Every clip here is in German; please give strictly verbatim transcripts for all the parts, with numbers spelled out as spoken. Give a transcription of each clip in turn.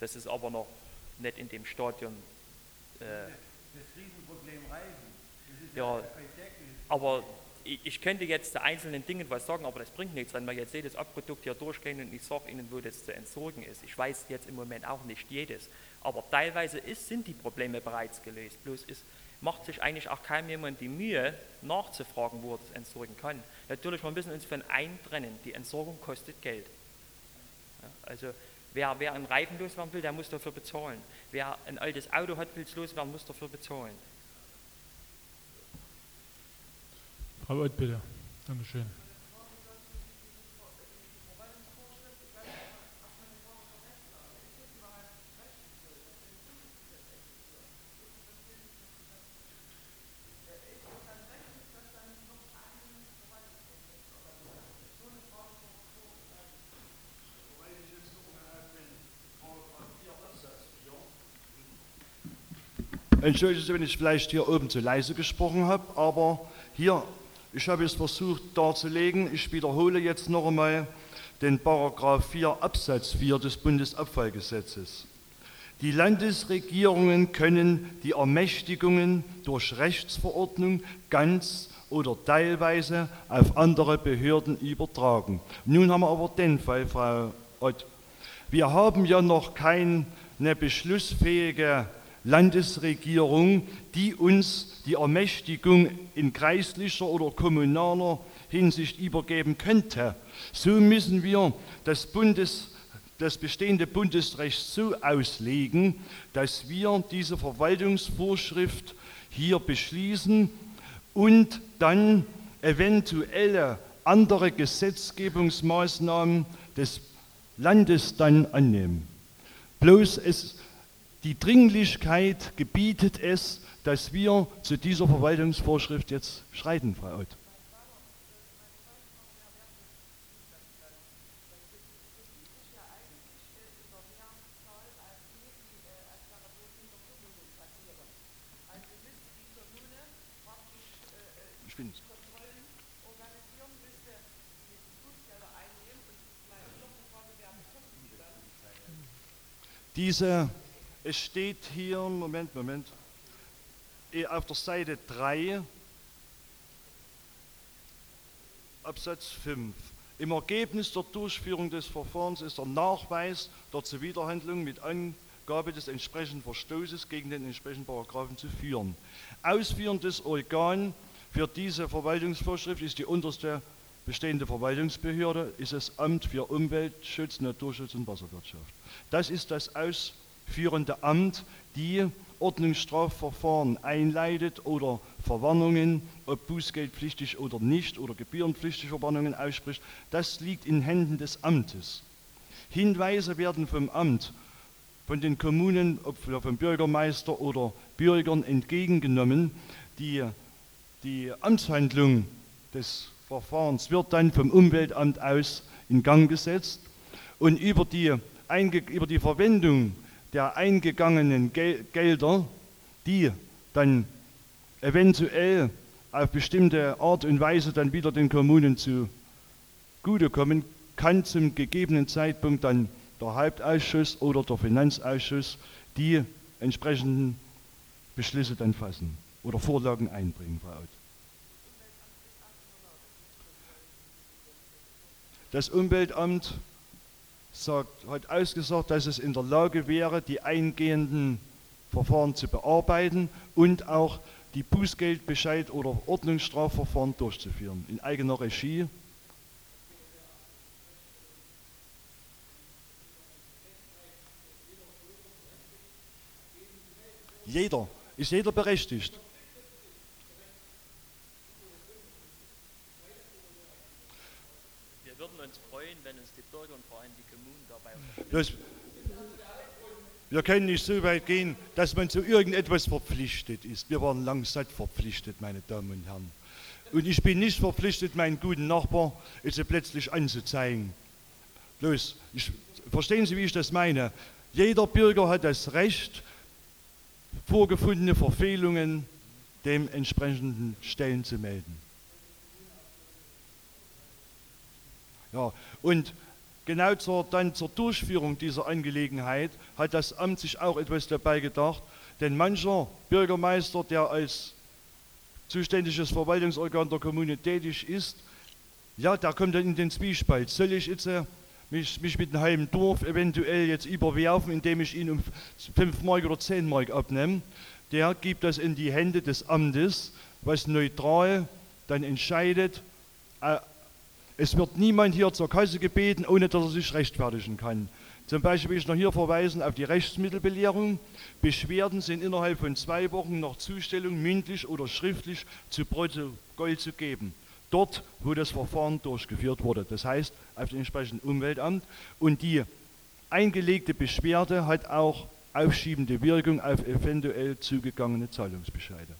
Das ist aber noch nicht in dem Stadion. Äh, Das Riesenproblem Reisen. Das ist ja, ein alltägliches aber Problem. ich, ich könnte jetzt zu einzelnen Dingen was sagen, aber das bringt nichts, wenn wir jetzt jedes Abprodukt hier durchgehen und ich sage Ihnen, wo das zu entsorgen ist. Ich weiß jetzt im Moment auch nicht jedes, aber teilweise ist, sind die Probleme bereits gelöst. Bloß ist, macht sich eigentlich auch kaum jemand die Mühe, nachzufragen, wo er das entsorgen kann. Natürlich, wir müssen uns von eintrennen, die Entsorgung kostet Geld. Ja, also wer, wer einen Reifen loswerden will, der muss dafür bezahlen. Wer ein altes Auto hat, will es loswerden, muss dafür bezahlen. Frau Ott, bitte. Dankeschön. Entschuldigen Sie, wenn ich vielleicht hier oben zu leise gesprochen habe, aber hier, ich habe es versucht darzulegen, ich wiederhole jetzt noch einmal den Paragraph vier Absatz vier des Bundesabfallgesetzes. Die Landesregierungen können die Ermächtigungen durch Rechtsverordnung ganz oder teilweise auf andere Behörden übertragen. Nun haben wir aber den Fall, Frau Ott. Wir haben ja noch keine beschlussfähige Landesregierung, die uns die Ermächtigung in kreislicher oder kommunaler Hinsicht übergeben könnte. So müssen wir das, Bundes, das bestehende Bundesrecht so auslegen, dass wir diese Verwaltungsvorschrift hier beschließen und dann eventuelle andere Gesetzgebungsmaßnahmen des Landes dann annehmen. Bloß es Die Dringlichkeit gebietet es, dass wir zu dieser Verwaltungsvorschrift jetzt schreiten, Frau Ott. Ich bin's. Diese Es steht hier, Moment, Moment, auf der Seite drei, Absatz fünf. Im Ergebnis der Durchführung des Verfahrens ist der Nachweis der Zuwiderhandlung mit Angabe des entsprechenden Verstoßes gegen den entsprechenden Paragraphen zu führen. Ausführendes Organ für diese Verwaltungsvorschrift ist die unterste bestehende Verwaltungsbehörde, ist das Amt für Umweltschutz, Naturschutz und Wasserwirtschaft. Das ist das Aus führende Amt, die Ordnungsstrafverfahren einleitet oder Verwarnungen, ob bußgeldpflichtig oder nicht, oder gebührenpflichtige Verwarnungen ausspricht, das liegt in Händen des Amtes. Hinweise werden vom Amt, von den Kommunen, ob vom Bürgermeister oder Bürgern entgegengenommen. Die, die Amtshandlung des Verfahrens wird dann vom Umweltamt aus in Gang gesetzt und über die, über die Verwendung der eingegangenen Gel- Gelder, die dann eventuell auf bestimmte Art und Weise dann wieder den Kommunen zugutekommen, kann zum gegebenen Zeitpunkt dann der Hauptausschuss oder der Finanzausschuss die entsprechenden Beschlüsse dann fassen oder Vorlagen einbringen, Frau Ott. Das Umweltamt Sagt, hat ausgesagt, dass es in der Lage wäre, die eingehenden Verfahren zu bearbeiten und auch die Bußgeldbescheid- oder Ordnungsstrafverfahren durchzuführen, in eigener Regie. Jeder, ist jeder berechtigt. Wir würden uns freuen, wenn uns die Bürger und vor allem die Kommunen dabei Das, wir können nicht so weit gehen, dass man zu irgendetwas verpflichtet ist. Wir waren lang satt verpflichtet, meine Damen und Herren. Und ich bin nicht verpflichtet, meinen guten Nachbar jetzt plötzlich anzuzeigen. Bloß, ich, verstehen Sie, wie ich das meine? Jeder Bürger hat das Recht, vorgefundene Verfehlungen dem entsprechenden Stellen zu melden. Ja, und genau zur, dann zur Durchführung dieser Angelegenheit hat das Amt sich auch etwas dabei gedacht, denn mancher Bürgermeister, der als zuständiges Verwaltungsorgan der Kommune tätig ist, ja, der kommt dann in den Zwiespalt. Soll ich jetzt äh, mich, mich mit einem halben Dorf eventuell jetzt überwerfen, indem ich ihn um fünf Mark oder zehn Mark abnehme? Der gibt das in die Hände des Amtes, was neutral dann entscheidet. Äh, es wird niemand hier zur Kasse gebeten, ohne dass er sich rechtfertigen kann. Zum Beispiel will ich noch hier verweisen auf die Rechtsmittelbelehrung. Beschwerden sind innerhalb von zwei Wochen nach Zustellung mündlich oder schriftlich zu Protokoll zu geben. Dort, wo das Verfahren durchgeführt wurde. Das heißt, auf dem entsprechenden Umweltamt. Und die eingelegte Beschwerde hat auch aufschiebende Wirkung auf eventuell zugegangene Zahlungsbescheide.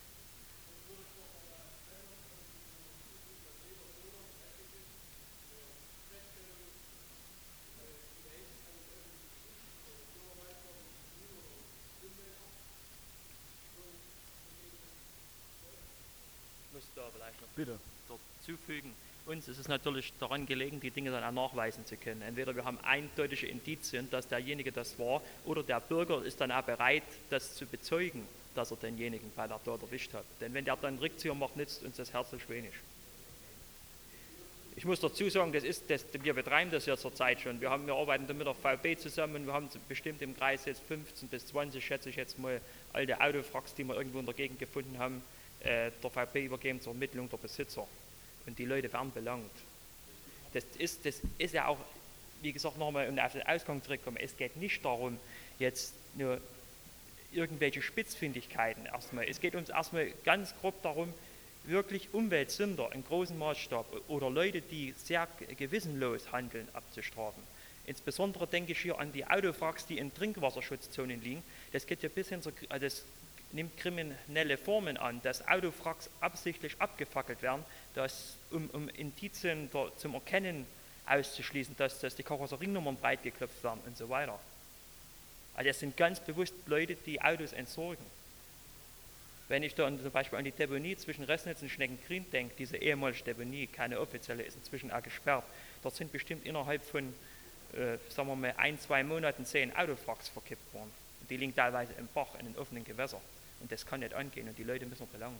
Da vielleicht noch Bitte. zufügen. Uns ist es natürlich daran gelegen, die Dinge dann auch nachweisen zu können. Entweder wir haben eindeutige Indizien, dass derjenige das war, oder der Bürger ist dann auch bereit, das zu bezeugen, dass er denjenigen bei der Tat erwischt hat. Denn wenn der dann Rückzieher macht, nützt uns das herzlich wenig. Ich muss dazu sagen, das ist, das, wir betreiben das ja zurzeit schon. Wir, haben, wir arbeiten mit der V B zusammen. Wir haben bestimmt im Kreis jetzt fünfzehn bis zwanzig, schätze ich jetzt mal, alte Autofracks, die wir irgendwo in der Gegend gefunden haben, der V B übergeben zur Ermittlung der Besitzer. Und die Leute werden belangt. Das ist, das ist ja auch, wie gesagt, nochmal, um auf den Ausgang zurückzukommen, es geht nicht darum, jetzt nur irgendwelche Spitzfindigkeiten erstmal. Es geht uns erstmal ganz grob darum, wirklich Umweltsünder in großem Maßstab oder Leute, die sehr gewissenlos handeln, abzustrafen. Insbesondere denke ich hier an die Autofracks, die in Trinkwasserschutzzonen liegen. Das geht ja bis hin zur, also das nimmt kriminelle Formen an, dass Autofracks absichtlich abgefackelt werden, dass, um, um Indizien der, zum Erkennen auszuschließen, dass, dass die Karosserienummern breit geklopft werden und so weiter. Also das sind ganz bewusst Leute, die Autos entsorgen. Wenn ich da zum Beispiel an die Deponie zwischen Resnitz und Schneckengrün denke, diese ehemalige Deponie, keine offizielle, ist inzwischen auch gesperrt. Dort sind bestimmt innerhalb von, äh, sagen wir mal, ein, zwei Monaten zehn Autofracks verkippt worden. Und die liegen teilweise im Bach, in den offenen Gewässern. Und das kann nicht angehen und die Leute müssen belangen.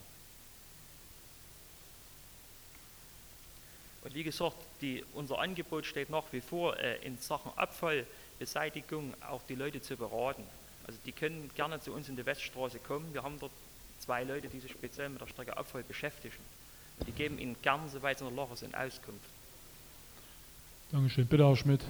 Und wie gesagt, die, unser Angebot steht nach wie vor, äh, in Sachen Abfallbeseitigung auch die Leute zu beraten. Also die können gerne zu uns in die Weststraße kommen. Wir haben dort zwei Leute, die sich speziell mit der Strecke Abfall beschäftigen. Und die geben Ihnen gerne, soweit sie in der Lage sind, Auskunft. Dankeschön. Bitte, Herr Schmidt.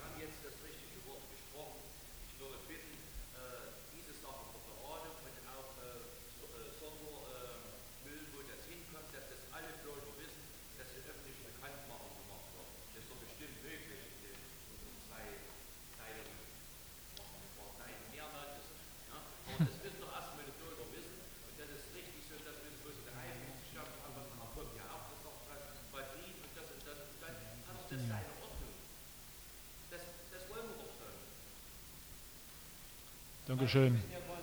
Dankeschön.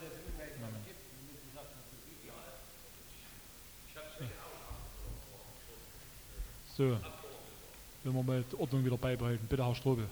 So, wenn wir mal die Ordnung wieder beibehalten. Bitte, Herr Strobel.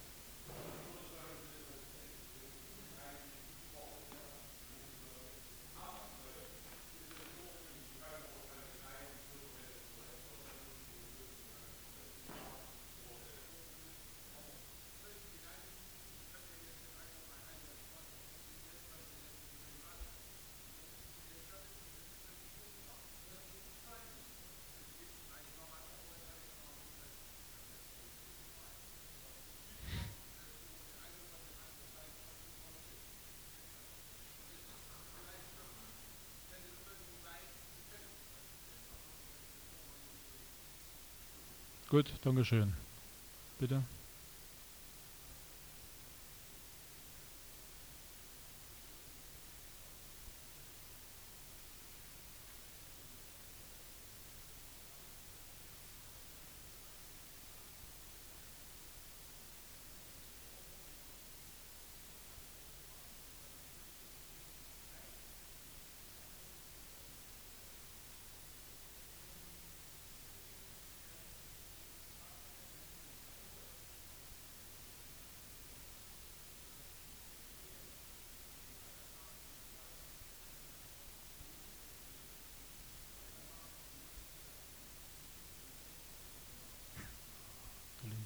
Gut, Dankeschön. Bitte.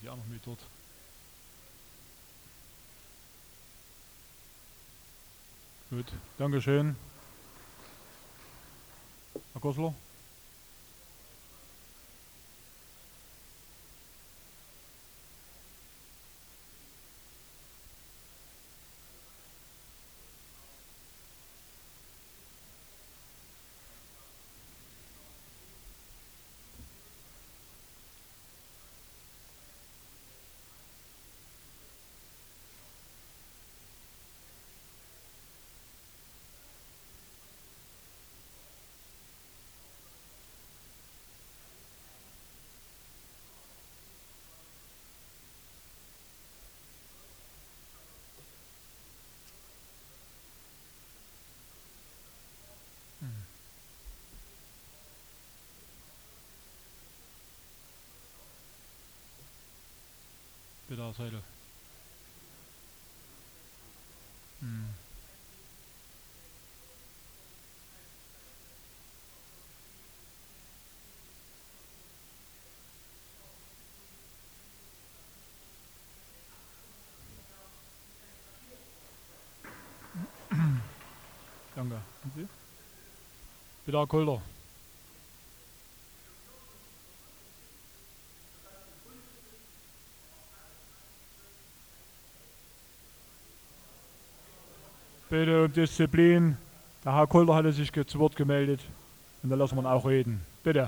die auch noch mit dort. Gut, Dankeschön. Herr Gosler? Bitte, Herr Seidel. Hm. Danke. Und Sie? Bitte, Herr Kolder. Bitte um Disziplin. Der Herr Kolder hatte sich zu Wort gemeldet. Und da lassen wir ihn auch reden. Bitte.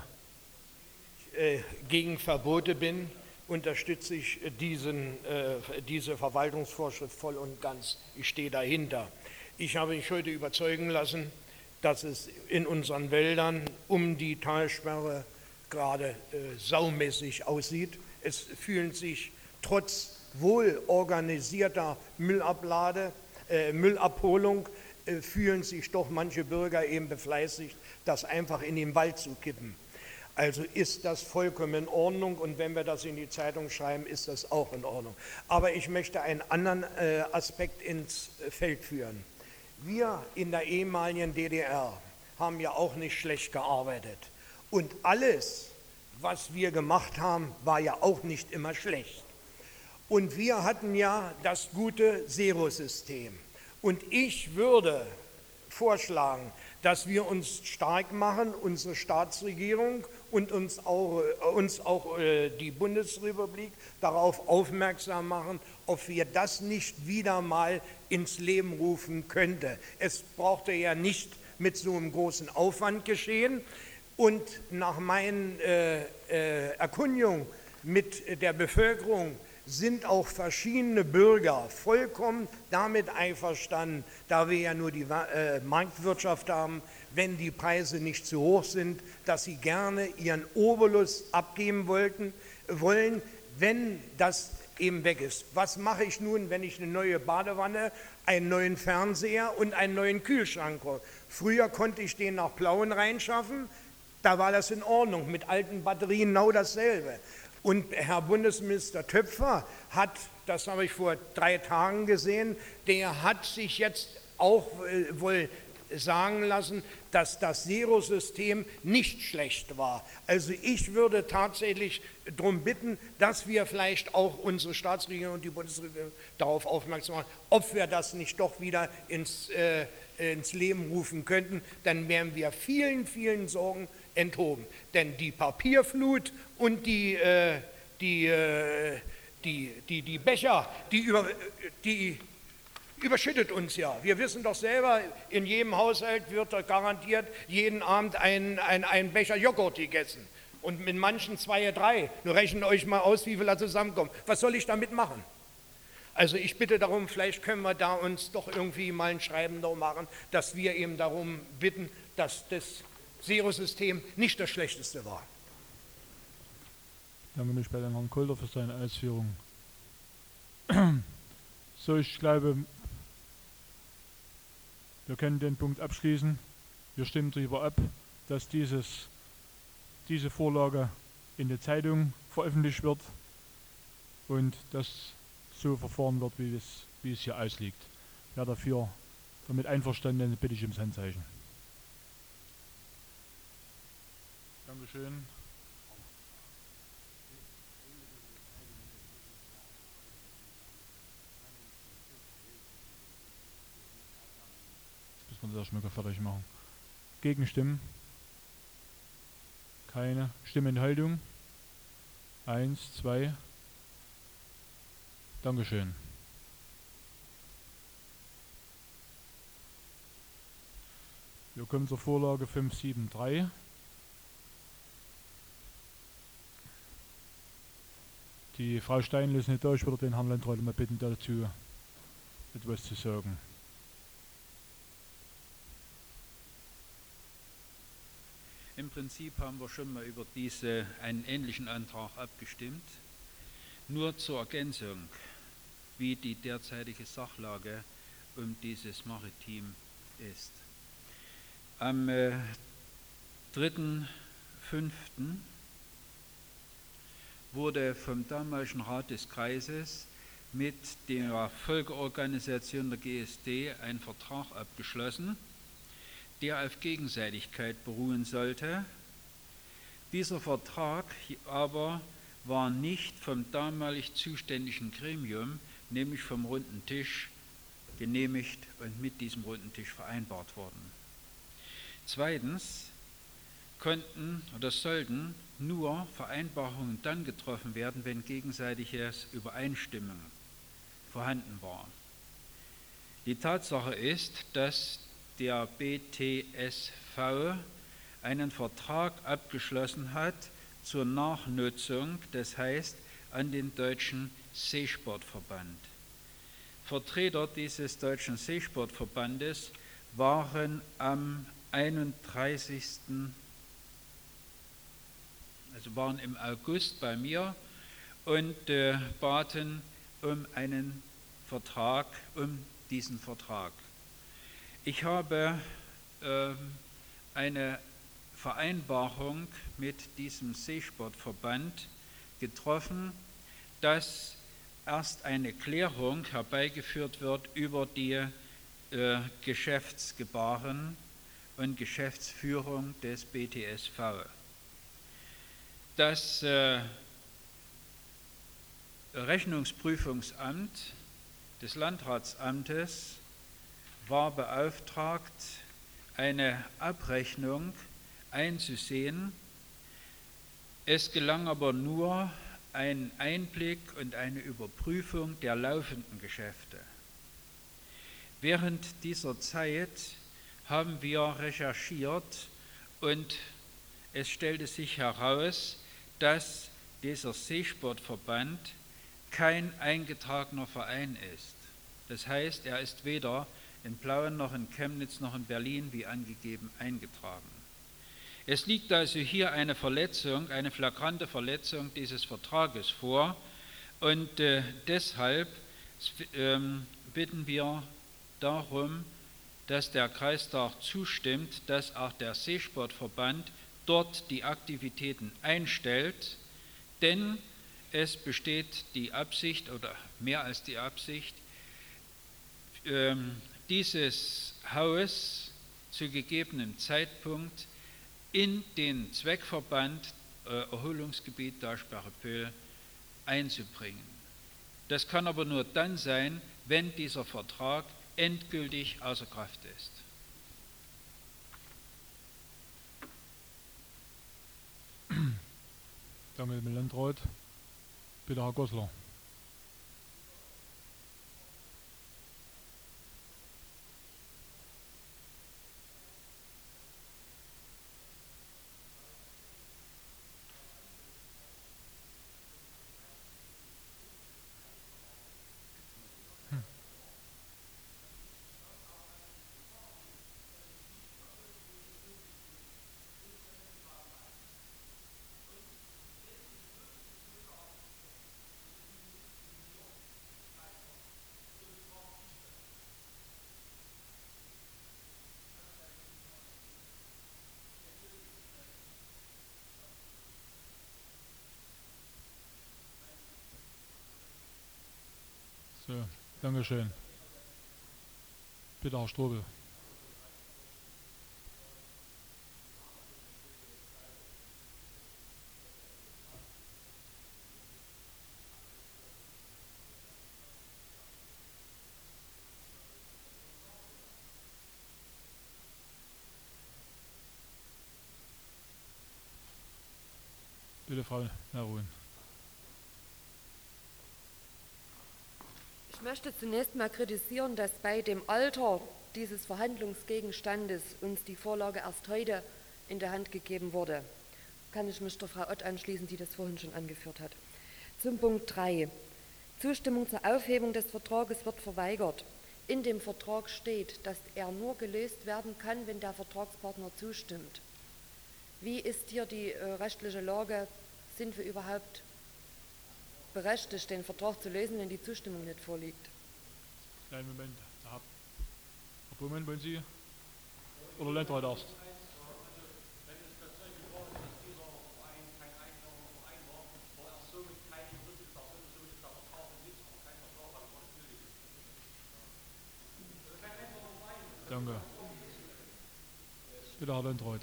Äh, gegen Verbote bin, unterstütze ich diesen, äh, diese Verwaltungsvorschrift voll und ganz. Ich stehe dahinter. Ich habe mich heute überzeugen lassen, dass es in unseren Wäldern um die Talsperre gerade äh, saumäßig aussieht. Es fühlen sich trotz wohl organisierter Müllablade, äh, Müllabholung, äh, fühlen sich doch manche Bürger eben befleißigt, das einfach in den Wald zu kippen. Also ist das vollkommen in Ordnung und wenn wir das in die Zeitung schreiben, ist das auch in Ordnung. Aber ich möchte einen anderen äh, Aspekt ins Feld führen. Wir in der ehemaligen D D R haben ja auch nicht schlecht gearbeitet. Und alles, was wir gemacht haben, war ja auch nicht immer schlecht. Und wir hatten ja das gute Zero-System. Und ich würde vorschlagen, dass wir uns stark machen, unsere Staatsregierung und uns auch, uns auch äh, die Bundesrepublik darauf aufmerksam machen, ob wir das nicht wieder mal ins Leben rufen könnte. Es brauchte ja nicht mit so einem großen Aufwand geschehen. Und nach meinen äh, äh, Erkundigungen mit der Bevölkerung sind auch verschiedene Bürger vollkommen damit einverstanden, da wir ja nur die äh, Marktwirtschaft haben, wenn die Preise nicht zu hoch sind, dass sie gerne ihren Obolus abgeben wollten, wollen, wenn das eben weg ist. Was mache ich nun, wenn ich eine neue Badewanne, einen neuen Fernseher und einen neuen Kühlschrank habe? Früher konnte ich den nach Plauen reinschaffen, da war das in Ordnung, mit alten Batterien genau dasselbe. Und Herr Bundesminister Töpfer hat, das habe ich vor drei Tagen gesehen, der hat sich jetzt auch äh, wohl sagen lassen, dass das Zero-System nicht schlecht war. Also ich würde tatsächlich darum bitten, dass wir vielleicht auch unsere Staatsregierung und die Bundesregierung darauf aufmerksam machen, ob wir das nicht doch wieder ins, äh, ins Leben rufen könnten. Dann wären wir vielen, vielen Sorgen enthoben. Denn die Papierflut und die, äh, die, äh, die, die, die Becher, die, über, die überschüttet uns ja. Wir wissen doch selber, in jedem Haushalt wird garantiert jeden Abend ein, ein, ein Becher Joghurt gegessen. Und mit manchen zwei, drei. Nur rechnet euch mal aus, wie viel da zusammenkommt. Was soll ich damit machen? Also ich bitte darum, vielleicht können wir da uns doch irgendwie mal ein Schreiben darum machen, dass wir eben darum bitten, dass das Zero-System nicht das Schlechteste war. Ich danke mich bei dem Herrn Kolder für seine Ausführungen. So, ich glaube, wir können den Punkt abschließen. Wir stimmen darüber ab, dass dieses, diese Vorlage in der Zeitung veröffentlicht wird und dass so verfahren wird, wie es, wie es hier ausliegt. Wer dafür damit einverstanden ist, bitte ich ums Handzeichen. Dankeschön. das erstmal fertig machen. Gegenstimmen? Keine. Stimmenthaltung? Eins, zwei. Dankeschön. Wir kommen zur Vorlage fünf sieben drei. Die Frau Steinle ist nicht da, ich würde den Herrn Landrat mal bitten, dazu etwas zu sagen. Im Prinzip haben wir schon mal über diese, einen ähnlichen Antrag abgestimmt. Nur zur Ergänzung, wie die derzeitige Sachlage um dieses Maritim ist. Am äh, dritten fünften wurde vom damaligen Rat des Kreises mit der Folgeorganisation der G S D ein Vertrag abgeschlossen, der auf Gegenseitigkeit beruhen sollte. Dieser Vertrag aber war nicht vom damalig zuständigen Gremium, nämlich vom Runden Tisch, genehmigt und mit diesem Runden Tisch vereinbart worden. Zweitens konnten oder sollten nur Vereinbarungen dann getroffen werden, wenn gegenseitiges Übereinstimmung vorhanden war. Die Tatsache ist, dass der B T S V einen Vertrag abgeschlossen hat zur Nachnutzung, das heißt an den Deutschen Seesportverband. Vertreter dieses Deutschen Seesportverbandes waren am einunddreißigsten also waren im August bei mir und äh, baten um einen Vertrag, um diesen Vertrag. Ich habe äh, eine Vereinbarung mit diesem Seesportverband getroffen, dass erst eine Klärung herbeigeführt wird über die äh, Geschäftsgebaren und Geschäftsführung des B T S V. Das äh, Rechnungsprüfungsamt des Landratsamtes war beauftragt, eine Abrechnung einzusehen. Es gelang aber nur ein Einblick und eine Überprüfung der laufenden Geschäfte. Während dieser Zeit haben wir recherchiert und es stellte sich heraus, dass dieser Seesportverband kein eingetragener Verein ist. Das heißt, er ist weder in Plauen noch in Chemnitz noch in Berlin wie angegeben eingetragen. Es liegt also hier eine Verletzung, eine flagrante Verletzung dieses Vertrages vor und äh, deshalb ähm, bitten wir darum, dass der Kreistag zustimmt, dass auch der Seesportverband dort die Aktivitäten einstellt, denn es besteht die Absicht oder mehr als die Absicht, ähm, dieses Haus zu gegebenem Zeitpunkt in den Zweckverband äh, Erholungsgebiet Daschbach-Pöhl einzubringen. Das kann aber nur dann sein, wenn dieser Vertrag endgültig außer Kraft ist. Danke, Herr Landrat. Bitte, Herr Goslar. So, Dankeschön. Bitte, Herr Strobel. Bitte, Frau Naruhn. Ich möchte zunächst mal kritisieren, dass bei dem Alter dieses Verhandlungsgegenstandes uns die Vorlage erst heute in der Hand gegeben wurde. Kann ich mich der Frau Ott anschließen, die das vorhin schon angeführt hat. Zum Punkt drei. Zustimmung zur Aufhebung des Vertrages wird verweigert. In dem Vertrag steht, dass er nur gelöst werden kann, wenn der Vertragspartner zustimmt. Wie ist hier die äh, rechtliche Lage? Sind wir überhaupt berechtigt, den Vertrag zu lösen, wenn die Zustimmung nicht vorliegt? Einen Moment. Herr Buhmann, wollen Sie? Oder Landrat erst? Danke. Bitte, Herr Landrat.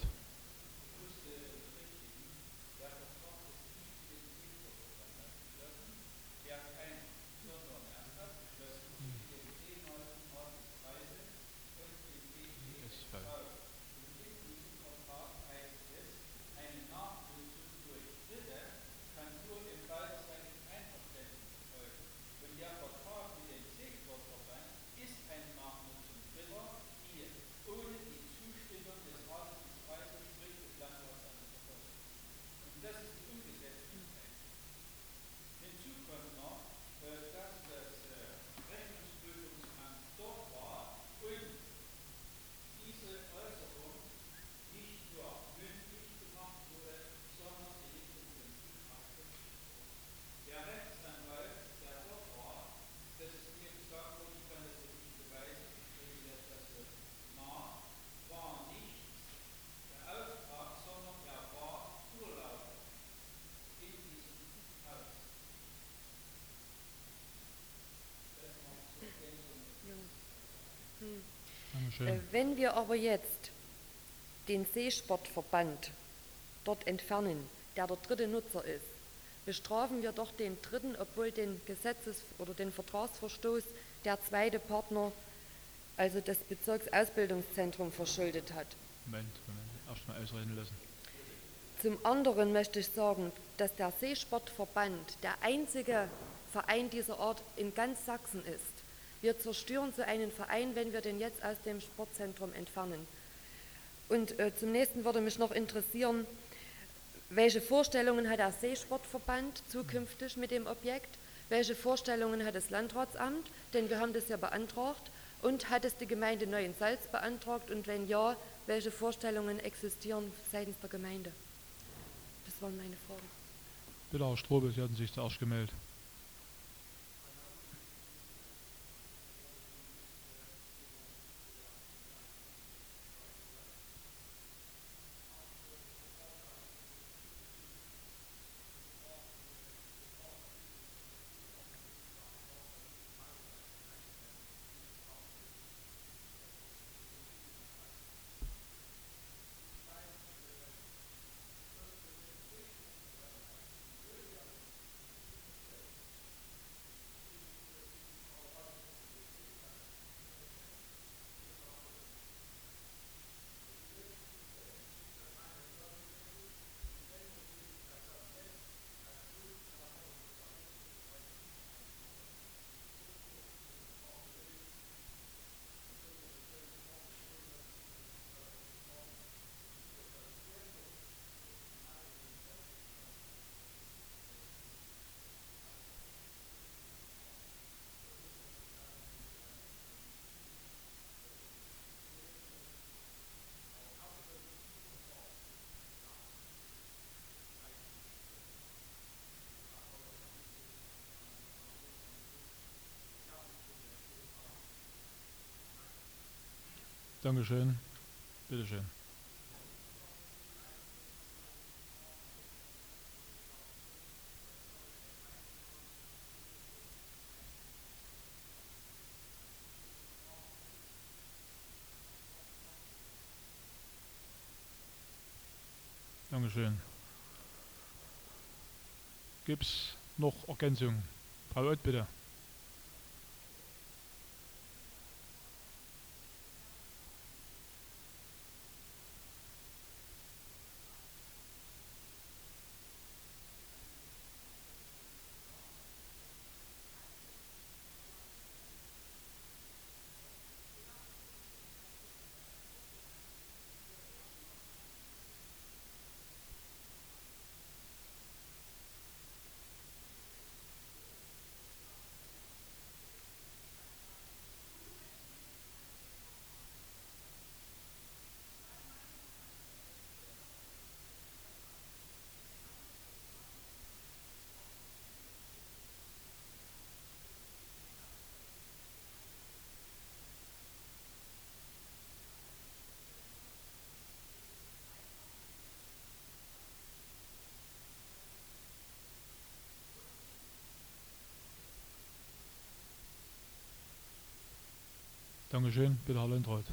Äh, wenn wir aber jetzt den Seesportverband dort entfernen, der der dritte Nutzer ist, bestrafen wir doch den dritten, obwohl den Gesetzes- oder den Vertragsverstoß der zweite Partner, also das Bezirksausbildungszentrum, verschuldet hat. Moment, Moment, erstmal ausreden lassen. Zum anderen möchte ich sagen, dass der Seesportverband der einzige Verein dieser Art in ganz Sachsen ist. Wir zerstören so einen Verein, wenn wir den jetzt aus dem Sportzentrum entfernen. Und äh, zum nächsten würde mich noch interessieren, welche Vorstellungen hat der Seesportverband zukünftig mit dem Objekt? Welche Vorstellungen hat das Landratsamt? Denn wir haben das ja beantragt. Und hat es die Gemeinde Neuensalz beantragt? Und wenn ja, welche Vorstellungen existieren seitens der Gemeinde? Das waren meine Fragen. Bitte, Herr Strobe, Sie hatten sich zuerst gemeldet. Dankeschön. Bitteschön. Dankeschön. Gibt es noch Ergänzungen? Frau Ott, bitte. Dankeschön. Bitte, Herr Landrat.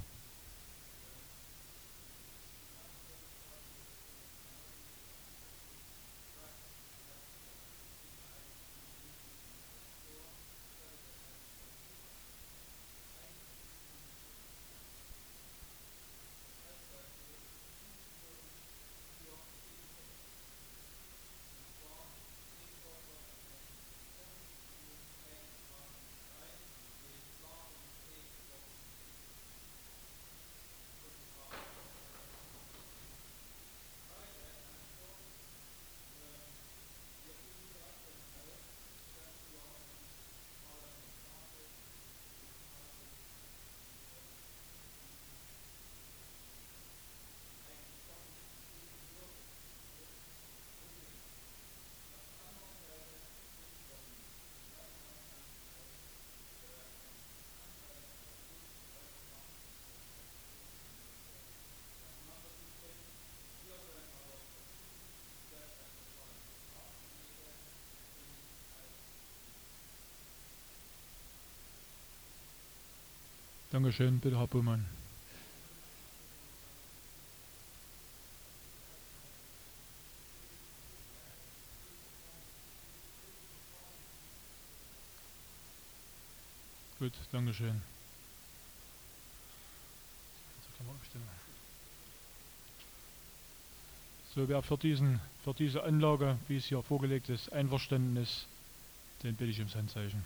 Dankeschön. Bitte, Herr Buhmann. Gut, Dankeschön. So kann man abstimmen. So, wer für, diesen, für diese Anlage, wie es hier vorgelegt ist, einverstanden ist, den bitte ich ums Handzeichen.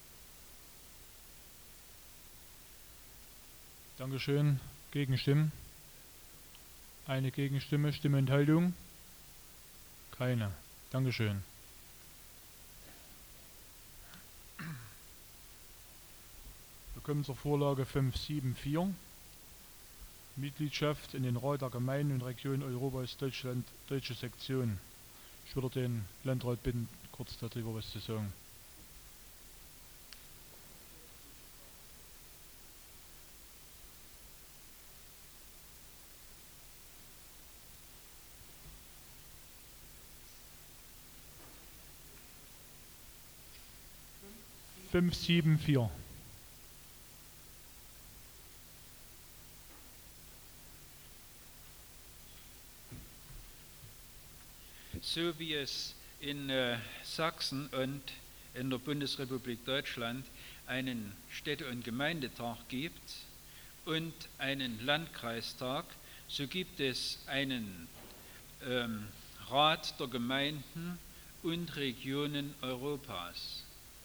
Dankeschön. Gegenstimmen? Eine Gegenstimme. Stimmenthaltung? Keine. Dankeschön. Wir kommen zur Vorlage fünf sieben vier. Mitgliedschaft in den Rat der Gemeinden und Regionen Europas Deutschland, deutsche Sektion. Ich würde den Landrat bitten, kurz darüber was zu sagen. fünf sieben vier. So wie es in äh, Sachsen und in der Bundesrepublik Deutschland einen Städte- und Gemeindetag gibt und einen Landkreistag, so gibt es einen ähm, Rat der Gemeinden und Regionen Europas.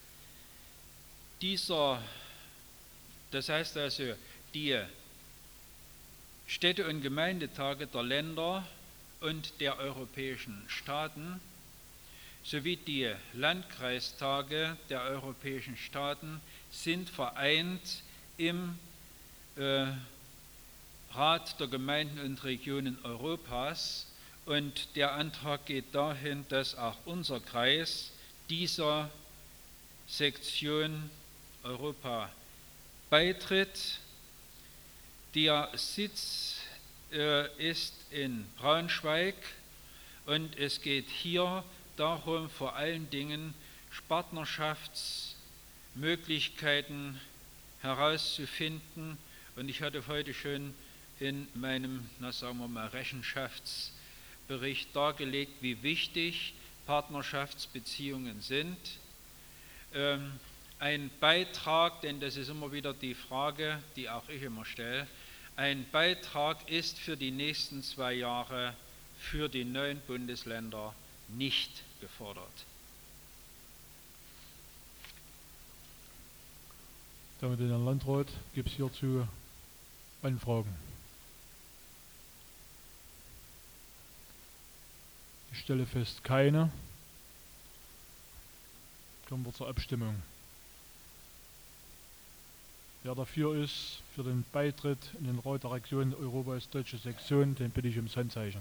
Dieser, das heißt also, die Städte- und Gemeindetage der Länder und der europäischen Staaten sowie die Landkreistage der europäischen Staaten sind vereint im äh, Rat der Gemeinden und Regionen Europas, und der Antrag geht dahin, dass auch unser Kreis dieser Sektion Europa beitritt. Der Sitz äh, ist in Braunschweig und es geht hier darum, vor allen Dingen Partnerschaftsmöglichkeiten herauszufinden, und ich hatte heute schon in meinem, na sagen wir mal, Rechenschaftsbericht dargelegt, wie wichtig Partnerschaftsbeziehungen sind. Ähm, ein Beitrag, denn das ist immer wieder die Frage, die auch ich immer stelle, ein Beitrag ist für die nächsten zwei Jahre für die neuen Bundesländer nicht gefordert. Danke, den Herrn Landrat. Gibt es hierzu Anfragen? Ich stelle fest, keine. Kommen wir zur Abstimmung. Wer dafür ist, für den Beitritt in den Rat der Region Europas deutsche Sektion, den bitte ich ums Handzeichen.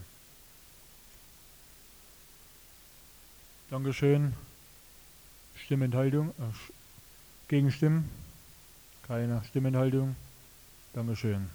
Dankeschön. Stimmenthaltung? Äh, Gegenstimmen? Keine Stimmenthaltung. Dankeschön.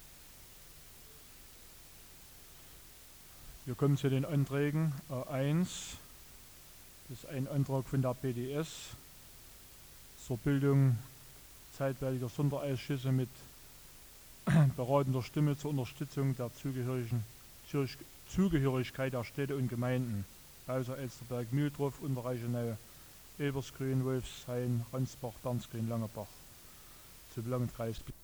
Wir kommen zu den Anträgen. A eins. Das ist ein Antrag von der B D S zur Bildung zeitweiliger Sonderausschüsse mit beratender Stimme zur Unterstützung der zugehörigen Zürich, Zugehörigkeit der Städte und Gemeinden. Bauser, Elsterberg, Mühldorf, Unterreichenau, Ebersgrün, Wolfshain, Ransbach, Bernsgrün, Langebach. Zum Landkreis